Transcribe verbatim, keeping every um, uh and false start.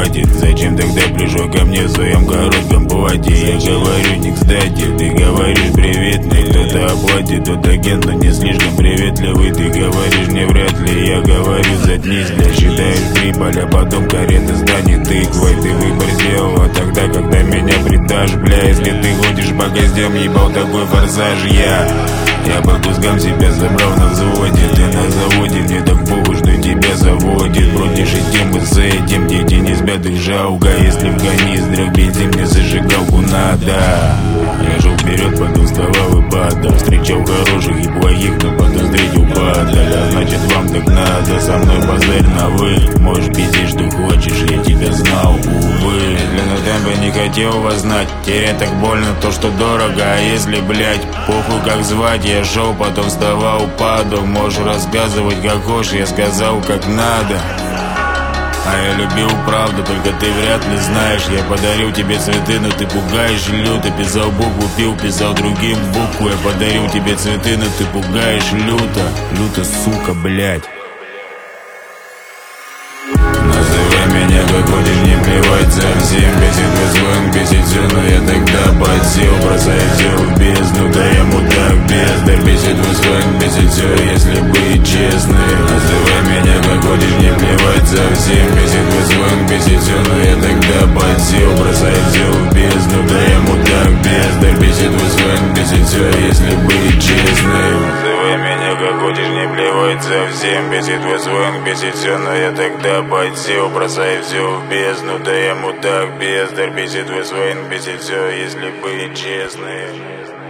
хватит. Зачем тогда пришел ко мне в своем коротком платье? Я говорю, не кстати, ты говоришь приветный. Кто-то оплатит, тот агент, но не слишком приветливый. Ты говоришь мне вряд ли, я говорю, заткнись, бля. Считаешь прибыль, а потом карета станет тыквой. Ты выбор сделала тогда, когда меня предашь, бля. Если ты ходишь по гостям, ебал такой форсаж. Я, я по кускам себя забрал на взводе. Ты на заводе, мне так похуй, что тебя заводит. Бродишь и тем и с этим, дети не спят, их жалко. Если в канистрах бензин, мне зажигалку надо. Я шел вперед, потом вставал и падал. Встречал хороших и плохих, но потом встретил падаль. А значит вам так надо, со мной базарь на вы. Можешь пиздеть, что хочешь, я тебя знал, увы. Длину темпа не хотел вас знать. Терять так больно то, что дорого. А если, блять, похуй как звать. Я шел, потом вставал, падал. Можешь рассказывать как хочешь, я сказал как надо. А я любил правду, только ты вряд ли знаешь. Я подарил тебе цветы, но ты пугаешь люто. Писал букву, пил, писал другим букву. Я подарил тебе цветы, но ты пугаешь люто. Люто, сука, блять. Называй меня как хочешь, не плевать совсем. Бесит твой сленг, бесит все, но я тогда подсел. Бросаю все в бездну, да я мудак бездарь. Бесит твой сленг, бесит все, если быть честным. Называй меня как хочешь, не плевать совсем. Бесит твой сленг, бесит все, но я тогда подсел. Бросаю все в бездну, да я мудак бездарь. Бесит твой сленг, бесит все, если быть честным. Называй меня как хочешь, не плевать совсем. Бесит твой сленг, бесит все, но я тогда подсел. Бросаю все в бездну, да я мудак бездарь. Бесит твой сленг, бесит все, если быть честным.